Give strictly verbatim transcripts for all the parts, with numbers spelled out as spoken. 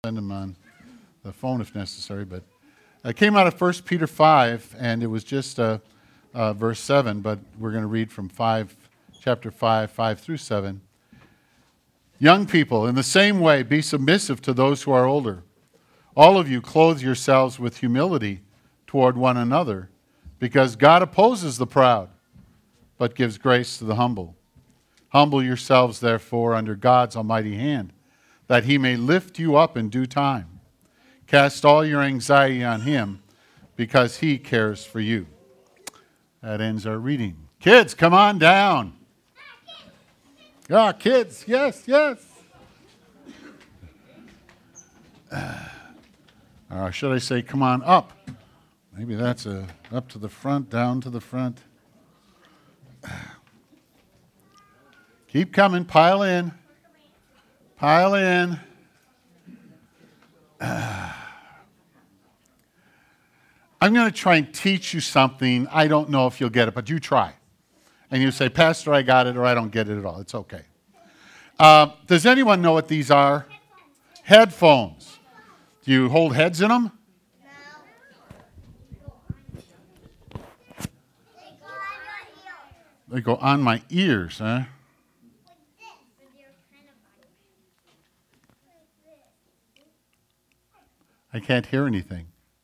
send them on the phone if necessary. But it came out of First Peter five, and it was just uh, uh, verse seven, but we're going to read from five, chapter five, five through seven. Young people, in the same way, be submissive to those who are older. All of you clothe yourselves with humility toward one another, because God opposes the proud, but gives grace to the humble. Humble yourselves, therefore, under God's almighty hand, that he may lift you up in due time. Cast all your anxiety on him, because he cares for you. That ends our reading. Kids, come on down. Ah, kids, yes, yes. Uh, or should I say, come on up? Maybe that's a up to the front, down to the front. Keep coming, pile in. Pile in. Uh, I'm going to try and teach you something. I don't know if you'll get it, but you try. And you say, Pastor, I got it, or I don't get it at all. It's okay. Uh, does anyone know what these are? Headphones. Headphones. Do you hold heads in them? No. They go on my ears, huh? I can't hear anything.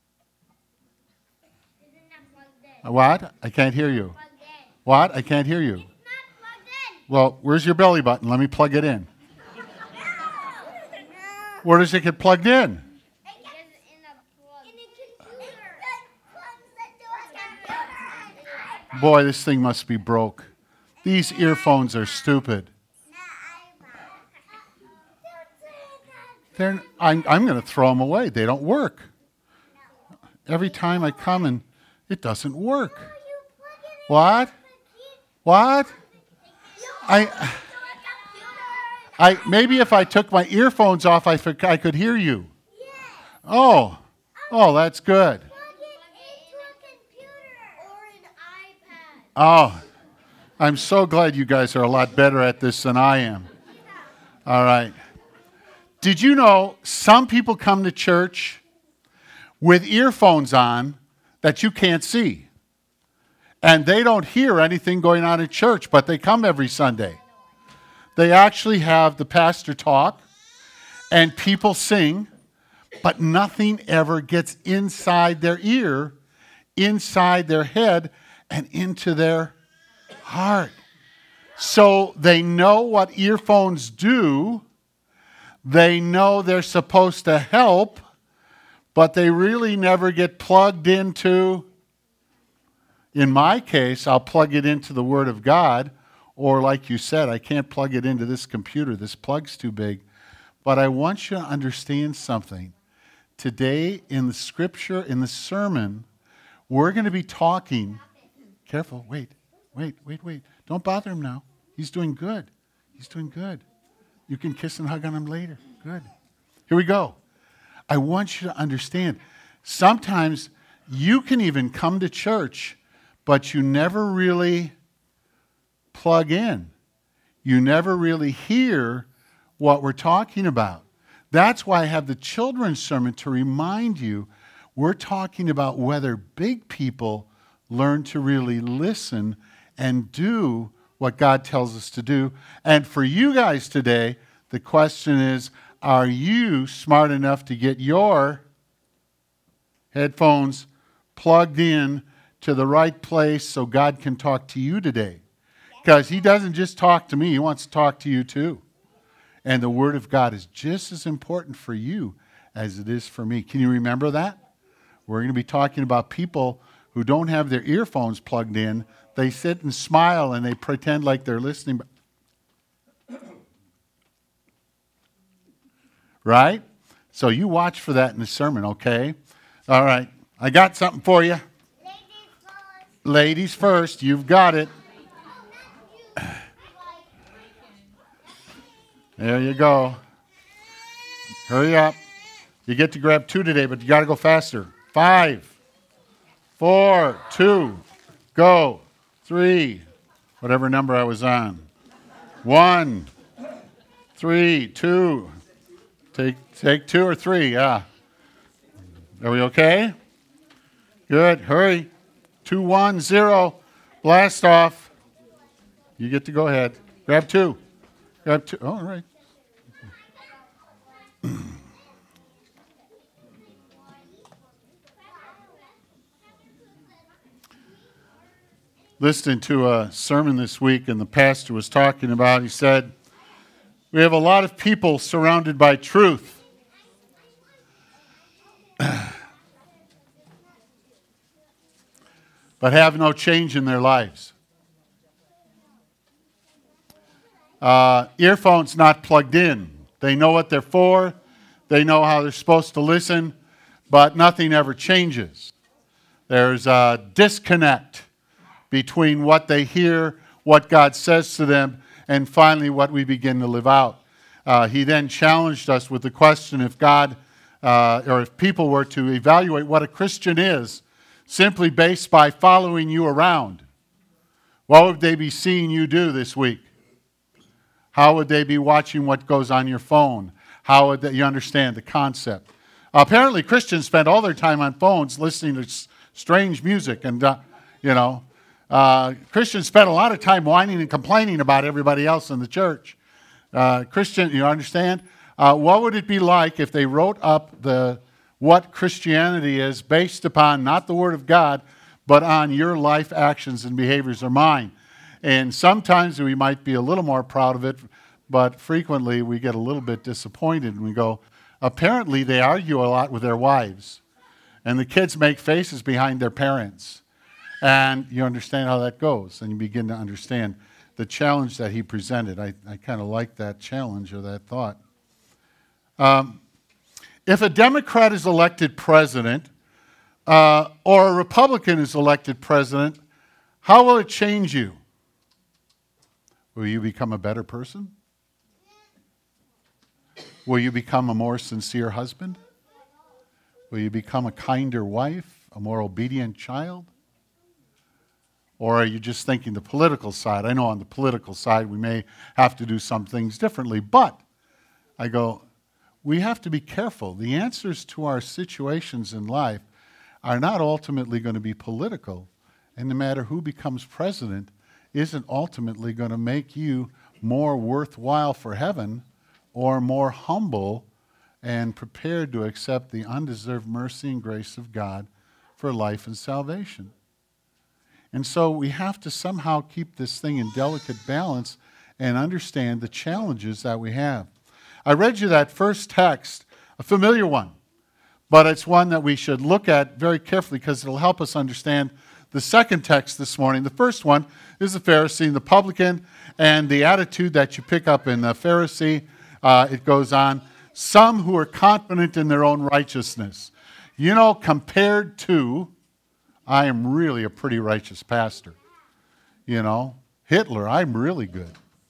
What? I can't hear you. What? I can't hear you. It's not plugged in. Well, where's your belly button? Let me plug it in. No. Where does it get plugged in? It gets in a plug. In a computer. Boy, this thing must be broke. These earphones are stupid. They're, I'm, I'm going to throw them away. They don't work. Every time I come and it doesn't work. What? What? I, I maybe if I took my earphones off, I, I could hear you. Oh, oh, that's good. Oh, I'm so glad you guys are a lot better at this than I am. All right. Did you know some people come to church with earphones on that you can't see? And they don't hear anything going on in church, but they come every Sunday. They actually have the pastor talk, and people sing, but nothing ever gets inside their ear, inside their head, and into their heart. So they know what earphones do. They know they're supposed to help, but they really never get plugged into. In my case, I'll plug it into the Word of God, or like you said, I can't plug it into this computer. This plug's too big. But I want you to understand something. Today, in the Scripture, in the sermon, we're going to be talking. Careful, wait, wait, wait, wait. Don't bother him now. He's doing good. He's doing good. You can kiss and hug on him later. Good. Here we go. I want you to understand. Sometimes you can even come to church, but you never really plug in. You never really hear what we're talking about. That's why I have the children's sermon to remind you we're talking about whether big people learn to really listen and do what God tells us to do. And for you guys today, the question is, are you smart enough to get your headphones plugged in to the right place so God can talk to you today? Because he doesn't just talk to me, he wants to talk to you too. And the Word of God is just as important for you as it is for me. Can you remember that? We're going to be talking about people who don't have their earphones plugged in. They sit and smile and they pretend like they're listening. Right? So you watch for that in the sermon, okay? All right. I got something for you. Ladies first. Ladies first. You've got it. There you go. Hurry up. You get to grab two today, but you got to go faster. Five, four, two, go. Three, whatever number I was on. One, three, two, Take, take two or three, yeah. Are we okay? Good, hurry. Two, one, zero. Blast off. You get to go ahead. Grab two. Grab two. Oh, all right. Listening to a sermon this week, and the pastor was talking about, he said, we have a lot of people surrounded by truth. But have no change in their lives. Uh, earphones not plugged in. They know what they're for. They know how they're supposed to listen, but nothing ever changes. There's a disconnect between what they hear, what God says to them, and finally what we begin to live out. Uh, he then challenged us with the question, if God, uh, or if people were to evaluate what a Christian is, simply based by following you around, what would they be seeing you do this week? How would they be watching what goes on your phone? How would they, you understand the concept? Apparently, Christians spend all their time on phones listening to s- strange music, and uh, you know, uh, Christians spend a lot of time whining and complaining about everybody else in the church. Uh, Christian, you understand? Uh, what would it be like if they wrote up the what Christianity is based upon not the Word of God, but on your life actions and behaviors or mine? And sometimes we might be a little more proud of it, but frequently we get a little bit disappointed and we go, apparently they argue a lot with their wives, and the kids make faces behind their parents. And you understand how that goes, and you begin to understand the challenge that he presented. I, I kind of like that challenge or that thought. Um, if a Democrat is elected president uh, or a Republican is elected president, how will it change you? Will you become a better person? Will you become a more sincere husband? Will you become a kinder wife, a more obedient child? Or are you just thinking the political side? I know on the political side we may have to do some things differently, but I go, we have to be careful. The answers to our situations in life are not ultimately going to be political, and no matter who becomes president isn't ultimately going to make you more worthwhile for heaven or more humble and prepared to accept the undeserved mercy and grace of God for life and salvation. And so we have to somehow keep this thing in delicate balance and understand the challenges that we have. I read you that first text, a familiar one, but it's one that we should look at very carefully because it'll help us understand the second text this morning. The first one is the Pharisee and the publican, and the attitude that you pick up in the Pharisee. Uh, it goes on, some who are confident in their own righteousness. You know, compared to, I am really a pretty righteous pastor. You know, Hitler, I'm really good.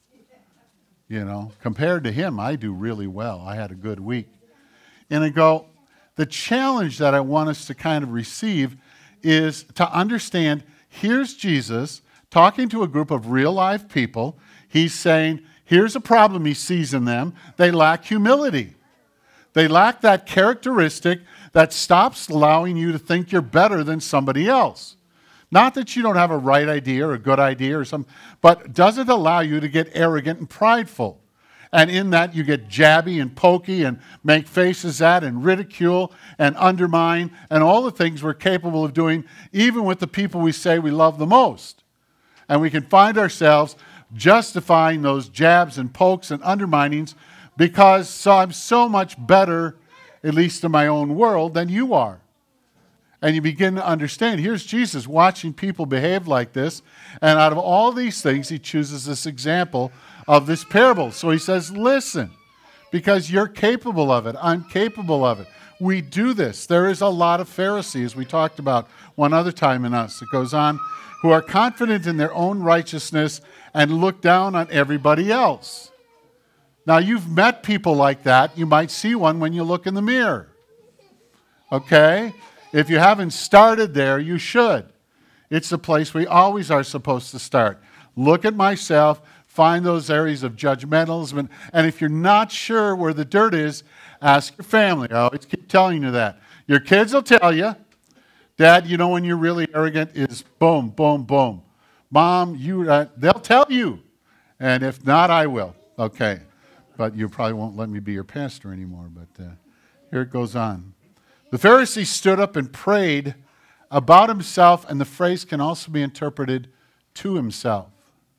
You know, compared to him, I do really well. I had a good week. And I go, the challenge that I want us to kind of receive is to understand, here's Jesus talking to a group of real life people. He's saying, here's a problem he sees in them. They lack humility. They lack that characteristic that stops allowing you to think you're better than somebody else. Not that you don't have a right idea or a good idea or something, but does it allow you to get arrogant and prideful? And in that you get jabby and pokey and make faces at and ridicule and undermine and all the things we're capable of doing even with the people we say we love the most. And we can find ourselves justifying those jabs and pokes and underminings because so I'm so much better, at least in my own world, than you are. And you begin to understand, here's Jesus watching people behave like this, and out of all these things, he chooses this example of this parable. So he says, listen, because you're capable of it, I'm capable of it. We do this. There is a lot of Pharisees, we talked about one other time in us. It goes on, who are confident in their own righteousness and look down on everybody else. Now, you've met people like that. You might see one when you look in the mirror. Okay? If you haven't started there, you should. It's the place we always are supposed to start. Look at myself, find those areas of judgmentalism, and if you're not sure where the dirt is, Ask your family. I always keep telling you that. Your kids will tell you. Dad, you know when you're really arrogant is boom, boom, boom. Mom, you, uh, they'll tell you. And if not, I will. Okay. But you probably won't let me be your pastor anymore. But uh, here it goes on. The Pharisee stood up and prayed about himself, and the phrase can also be interpreted to himself.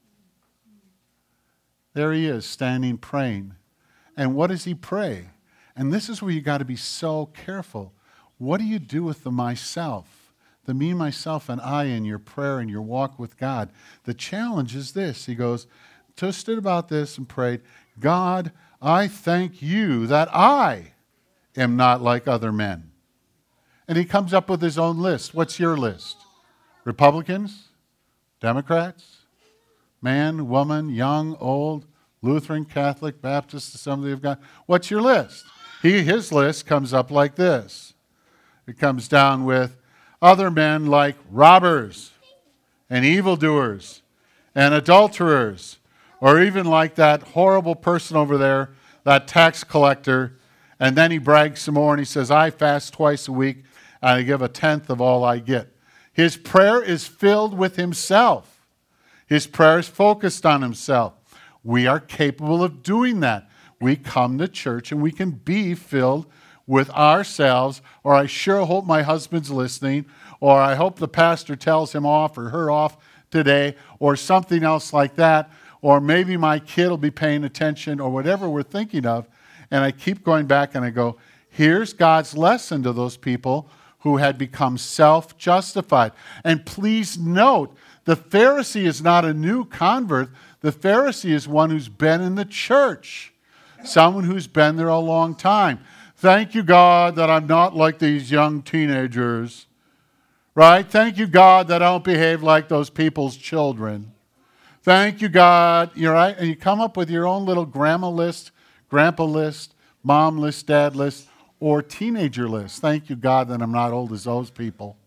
There he is, standing, praying. And what does he pray? And this is where you got to be so careful. What do you do with the myself? The me, myself, and I in your prayer and your walk with God. The challenge is this. He goes, just stood about this and prayed, God, I thank you that I am not like other men. And he comes up with his own list. What's your list? Republicans? Democrats? Man, woman, young, old, Lutheran, Catholic, Baptist, Assembly of God. What's your list? He, his list comes up like this. It comes down with other men like robbers and evildoers and adulterers, or even like that horrible person over there, that tax collector. And then he brags some more and he says, I fast twice a week and I give a tenth of all I get. His prayer is filled with himself. His prayer is focused on himself. We are capable of doing that. We come to church and we can be filled with ourselves, or I sure hope my husband's listening, or I hope the pastor tells him off or her off today, or something else like that, or maybe my kid will be paying attention, or whatever we're thinking of. And I keep going back and I go, here's God's lesson to those people who had become self-justified. And please note, the Pharisee is not a new convert. The Pharisee is one who's been in the church, someone who's been there a long time. Thank you, God, that I'm not like these young teenagers, right? Thank you, God, that I don't behave like those people's children. Thank you, God, you're right. And you come up with your own little grandma list, grandpa list, mom list, dad list, or teenager list. Thank you, God, that I'm not old as those people,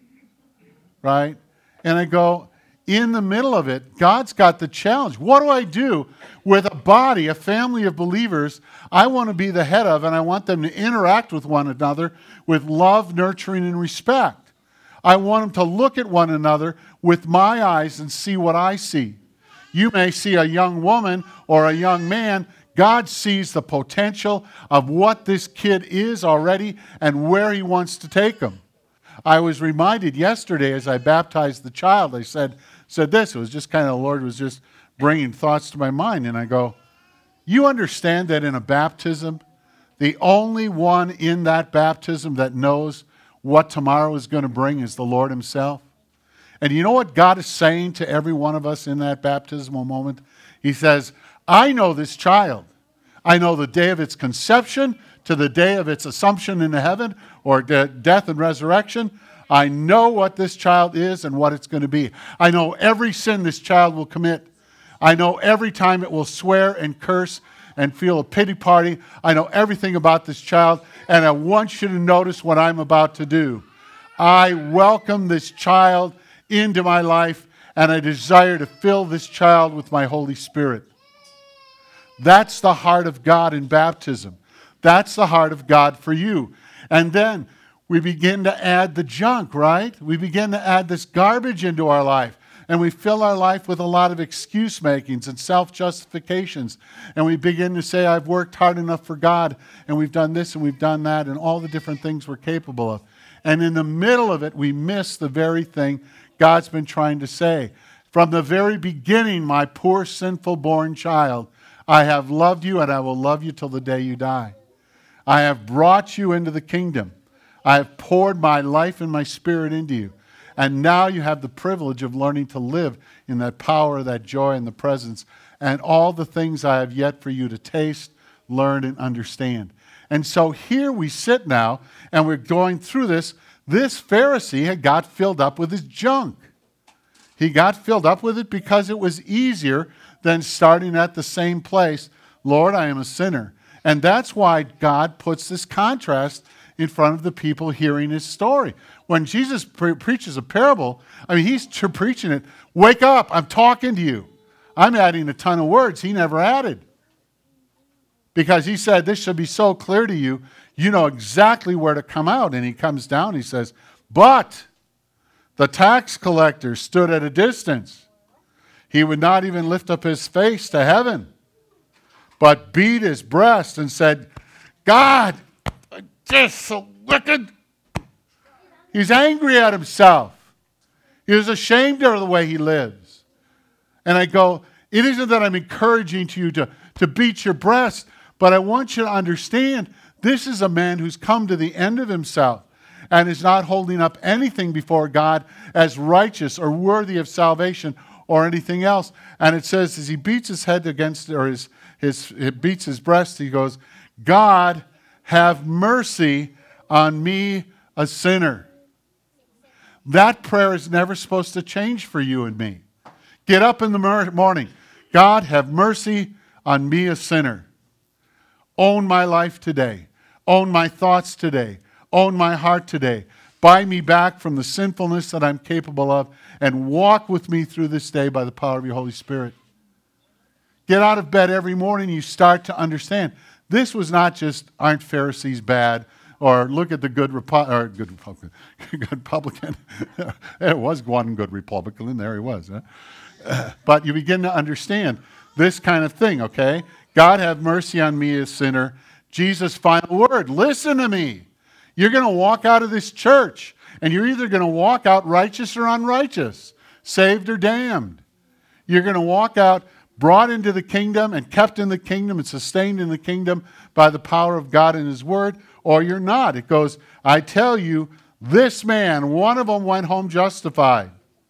right? And I go, in the middle of it, God's got the challenge. What do I do with a body, a family of believers I want to be the head of, and I want them to interact with one another with love, nurturing, and respect? I want them to look at one another with my eyes and see what I see. You may see a young woman or a young man. God sees the potential of what this kid is already and where he wants to take them. I was reminded yesterday as I baptized the child, I said, said this. It was just kind of the Lord was just bringing thoughts to my mind. And I go, you understand that in a baptism, the only one in that baptism that knows what tomorrow is going to bring is the Lord himself? And you know what God is saying to every one of us in that baptismal moment? He says, I know this child. I know the day of its conception to the day of its assumption into heaven or de- death and resurrection. I know what this child is and what it's going to be. I know every sin this child will commit. I know every time it will swear and curse and feel a pity party. I know everything about this child, and I want you to notice what I'm about to do. I welcome this child into my life, and I desire to fill this child with my Holy Spirit. That's the heart of God in baptism. That's the heart of God for you. And then we begin to add the junk, right? We begin to add this garbage into our life. And we fill our life with a lot of excuse makings and self-justifications. And we begin to say, I've worked hard enough for God, and we've done this and we've done that, and all the different things we're capable of. And in the middle of it, we miss the very thing God's been trying to say. From the very beginning, my poor, sinful born child, I have loved you and I will love you till the day you die. I have brought you into the kingdom. I have poured my life and my spirit into you. And now you have the privilege of learning to live in that power, that joy, and the presence, and all the things I have yet for you to taste, learn, and understand. And so here we sit now, and we're going through this. This Pharisee had got filled up with his junk. He got filled up with it because it was easier than starting at the same place. Lord, I am a sinner. And that's why God puts this contrast in front of the people hearing his story. When Jesus pre- preaches a parable, I mean, he's t- preaching it. Wake up, I'm talking to you. I'm adding a ton of words he never added. Because he said, this should be so clear to you, you know exactly where to come out. And he comes down, he says, but the tax collector stood at a distance. He would not even lift up his face to heaven, but beat his breast and said, God, I'm just so wicked. He's angry at himself. He was ashamed of the way he lives. And I go, it isn't that I'm encouraging to you to, to beat your breast, but I want you to understand this is a man who's come to the end of himself and is not holding up anything before God as righteous or worthy of salvation or anything else. And it says as he beats his head against, or his, his, it beats his breast, he goes, God, have mercy on me, a sinner. That prayer is never supposed to change for you and me. Get up in the morning. God, have mercy on me, a sinner. Own my life today. Own my thoughts today. Own my heart today. Buy me back from the sinfulness that I'm capable of and walk with me through this day by the power of your Holy Spirit. Get out of bed every morning, you start to understand. This was not just, aren't Pharisees bad? Or look at the good, Repo- or good Republican. good publican. There was one good Republican, and there he was. Huh? Uh, but you begin to understand this kind of thing, okay? God have mercy on me, a sinner. Jesus' final word, listen to me. You're going to walk out of this church, and you're either going to walk out righteous or unrighteous, saved or damned. You're going to walk out brought into the kingdom and kept in the kingdom and sustained in the kingdom by the power of God and his word, or you're not. It goes, I tell you, this man, one of them went home justified.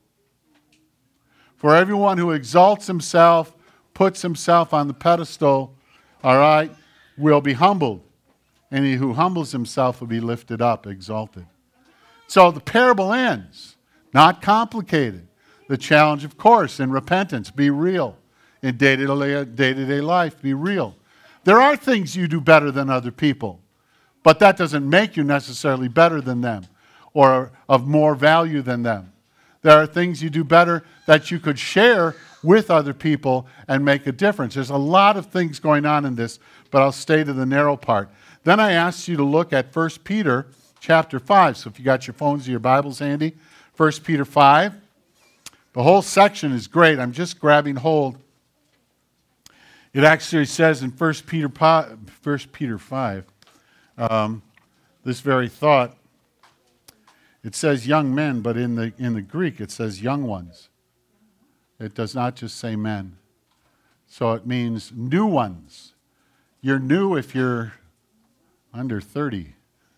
For everyone who exalts himself, puts himself on the pedestal, all right, will be humbled. And he who humbles himself will be lifted up, exalted. So the parable ends, not complicated. The challenge, of course, in repentance, be real. In day-to-day, day-to-day life, be real. There are things you do better than other people, but that doesn't make you necessarily better than them or of more value than them. There are things you do better that you could share with other people and make a difference. There's a lot of things going on in this, but I'll stay to the narrow part. Then I asked you to look at First Peter chapter five. So if you got your phones or your Bibles handy, First Peter five. The whole section is great. I'm just grabbing hold. It actually says in First Peter, First Peter five, um, this very thought. It says young men, but in the, in the Greek it says young ones. It does not just say men. So it means new ones. You're new if you're under thirty.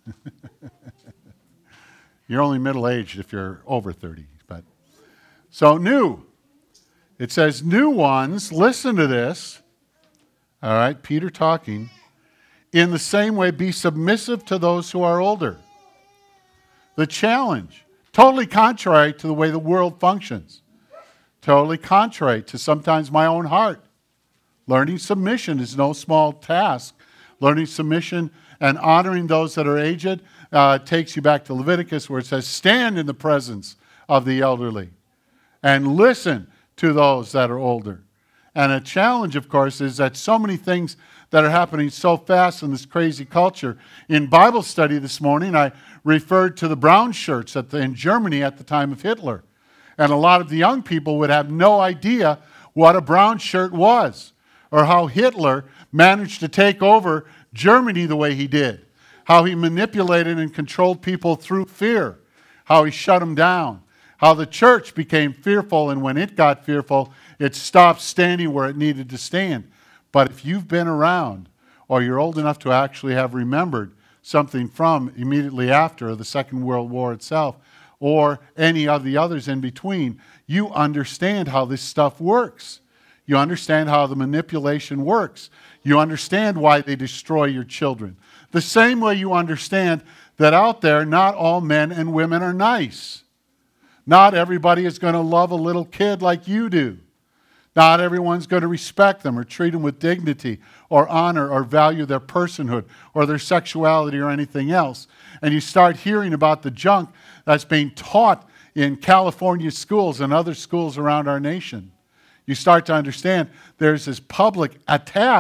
You're only middle-aged if you're over thirty. But so new. It says new ones, listen to this. All right, Peter talking. In the same way, be submissive to those who are older. The challenge, totally contrary to the way the world functions. Totally contrary to sometimes my own heart. Learning submission is no small task. Learning submission and honoring those that are aged uh, takes you back to Leviticus where it says, stand in the presence of the elderly and listen to those that are older. And a challenge, of course, is that so many things that are happening so fast in this crazy culture. In Bible study this morning, I referred to the brown shirts at the, in Germany at the time of Hitler. And a lot of the young people would have no idea what a brown shirt was or how Hitler managed to take over Germany the way he did, how he manipulated and controlled people through fear, how he shut them down, how the church became fearful, and when it got fearful, it stopped standing where it needed to stand. But if you've been around, or you're old enough to actually have remembered something from immediately after the Second World War itself, or any of the others in between, you understand how this stuff works. You understand how the manipulation works. You understand why they destroy your children. The same way you understand that out there, not all men and women are nice. Not everybody is going to love a little kid like you do. Not everyone's going to respect them or treat them with dignity or honor or value their personhood or their sexuality or anything else. And you start hearing about the junk that's being taught in California schools and other schools around our nation. You start to understand there's this public attack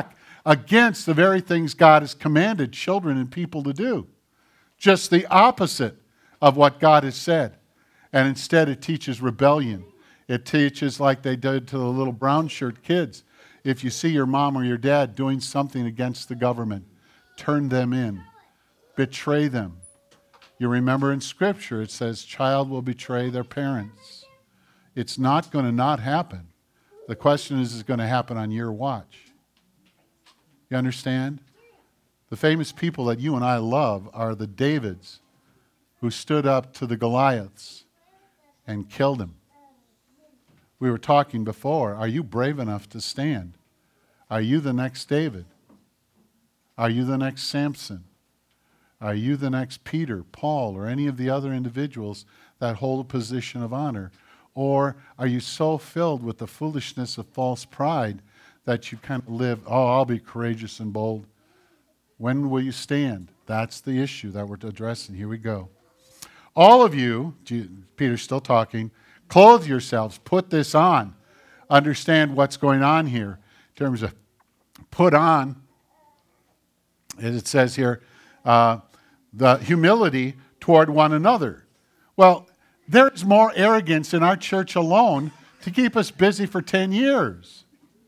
against the very things God has commanded children and people to do. Just the opposite of what God has said. And instead it teaches rebellion. It teaches like they did to the little brown shirt kids. If you see your mom or your dad doing something against the government, turn them in. Betray them. You remember in Scripture it says, child will betray their parents. It's not going to not happen. The question is, is it going to happen on your watch? You understand? The famous people that you and I love are the Davids who stood up to the Goliaths and killed him. We were talking before, are you brave enough to stand? Are you the next David? Are you the next Samson? Are you the next Peter, Paul, or any of the other individuals that hold a position of honor? Or are you so filled with the foolishness of false pride that you kind of live, oh, I'll be courageous and bold. When will you stand? That's the issue that we're addressing. Here we go. All of you, Peter's still talking, clothe yourselves, put this on. Understand what's going on here in terms of put on, as it says here, uh, the humility toward one another. Well, there's more arrogance in our church alone to keep us busy for ten years.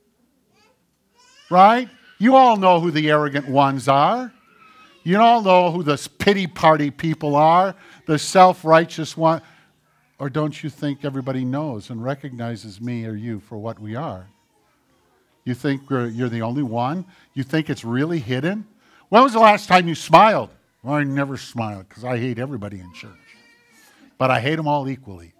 Right? You all know who the arrogant ones are. You all know who the pity party people are, the self-righteous one. Or don't you think everybody knows and recognizes me or you for what we are? You think we're, you're the only one? You think it's really hidden? When was the last time you smiled? Well, I never smiled because I hate everybody in church. But I hate them all equally.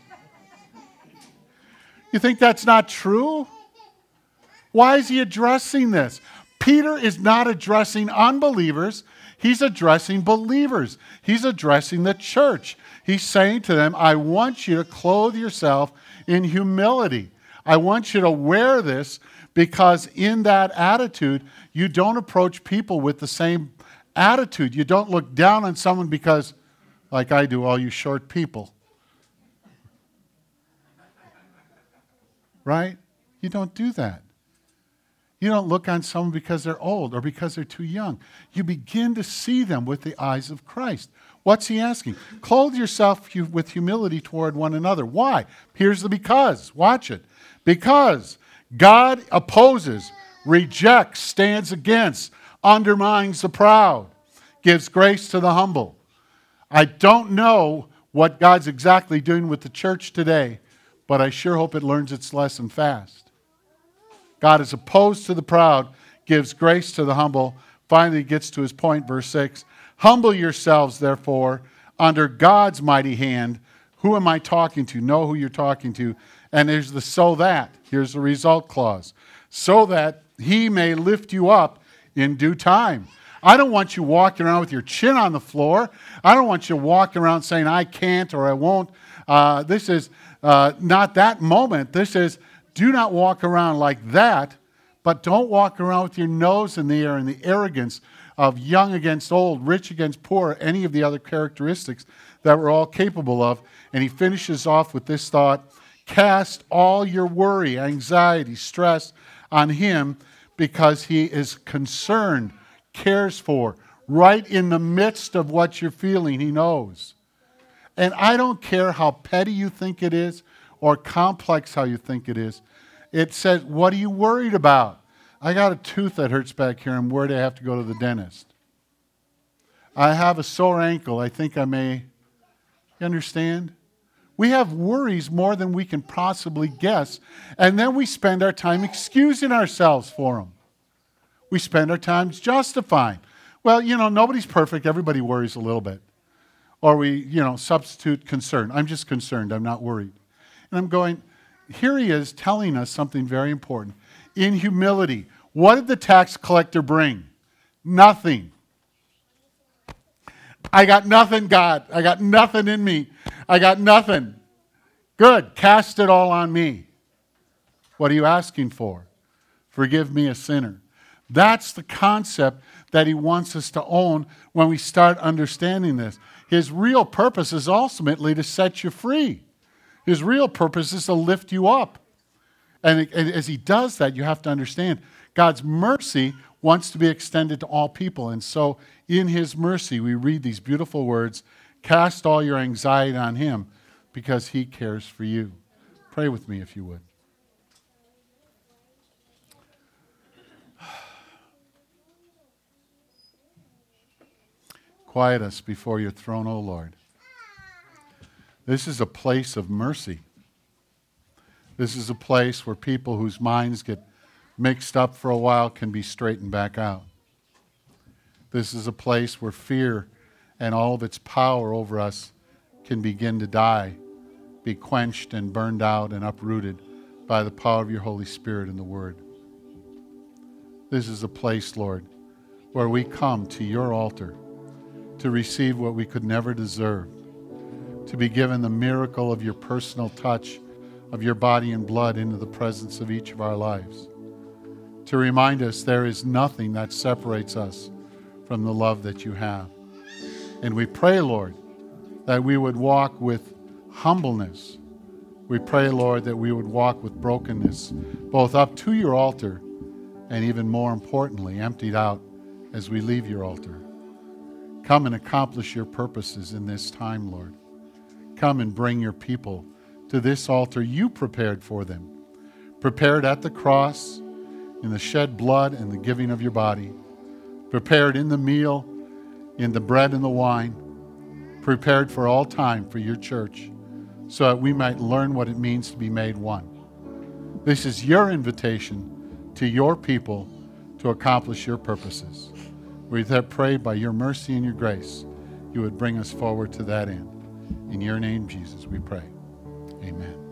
You think that's not true? Why is he addressing this? Peter is not addressing unbelievers. He's addressing believers. He's addressing the church. He's saying to them, I want you to clothe yourself in humility. I want you to wear this because in that attitude, you don't approach people with the same attitude. You don't look down on someone because, like I do, all you short people. Right? You don't do that. You don't look on someone because they're old or because they're too young. You begin to see them with the eyes of Christ. What's he asking? Clothe yourself with humility toward one another. Why? Here's the because. Watch it. Because God opposes, rejects, stands against, undermines the proud, gives grace to the humble. I don't know what God's exactly doing with the church today, but I sure hope it learns its lesson fast. God is opposed to the proud, gives grace to the humble. Finally gets to his point, verse six. Humble yourselves, therefore, under God's mighty hand. Who am I talking to? Know who you're talking to. And there's the so that. Here's the result clause. So that he may lift you up in due time. I don't want you walking around with your chin on the floor. I don't want you walking around saying, I can't or I won't. Uh, this is uh, not that moment. This is, do not walk around like that, but don't walk around with your nose in the air and the arrogance of young against old, rich against poor, any of the other characteristics that we're all capable of. And he finishes off with this thought, cast all your worry, anxiety, stress on him because he is concerned, cares for, right in the midst of what you're feeling, he knows. And I don't care how petty you think it is or complex how you think it is. It says, what are you worried about? I got a tooth that hurts back here. I'm worried I have to go to the dentist. I have a sore ankle. I think I may. You understand? We have worries more than we can possibly guess. And then we spend our time excusing ourselves for them. We spend our time justifying. Well, you know, nobody's perfect. Everybody worries a little bit. Or we, you know, substitute concern. I'm just concerned. I'm not worried. And I'm going, here he is telling us something very important. In humility, what did the tax collector bring? Nothing. I got nothing, God. I got nothing in me. I got nothing. Good. Cast it all on me. What are you asking for? Forgive me, a sinner. That's the concept that he wants us to own when we start understanding this. His real purpose is ultimately to set you free. His real purpose is to lift you up. And as he does that, you have to understand, God's mercy wants to be extended to all people. And so in his mercy, we read these beautiful words, cast all your anxiety on him because he cares for you. Pray with me if you would. Quiet us before your throne, O Lord. This is a place of mercy. This is a place where people whose minds get mixed up for a while can be straightened back out. This is a place where fear and all of its power over us can begin to die, be quenched and burned out and uprooted by the power of your Holy Spirit and the Word. This is a place, Lord, where we come to your altar to receive what we could never deserve, to be given the miracle of your personal touch of your body and blood into the presence of each of our lives, to remind us there is nothing that separates us from the love that you have. And we pray, Lord, that we would walk with humbleness. We pray, Lord, that we would walk with brokenness, both up to your altar and even more importantly, emptied out as we leave your altar. Come and accomplish your purposes in this time, Lord. Come and bring your people to this altar you prepared for them, prepared at the cross, in the shed blood and the giving of your body, prepared in the meal, in the bread and the wine, prepared for all time for your church, so that we might learn what it means to be made one. This is your invitation to your people to accomplish your purposes. We pray by your mercy and your grace, you would bring us forward to that end. In your name, Jesus, we pray. Amen.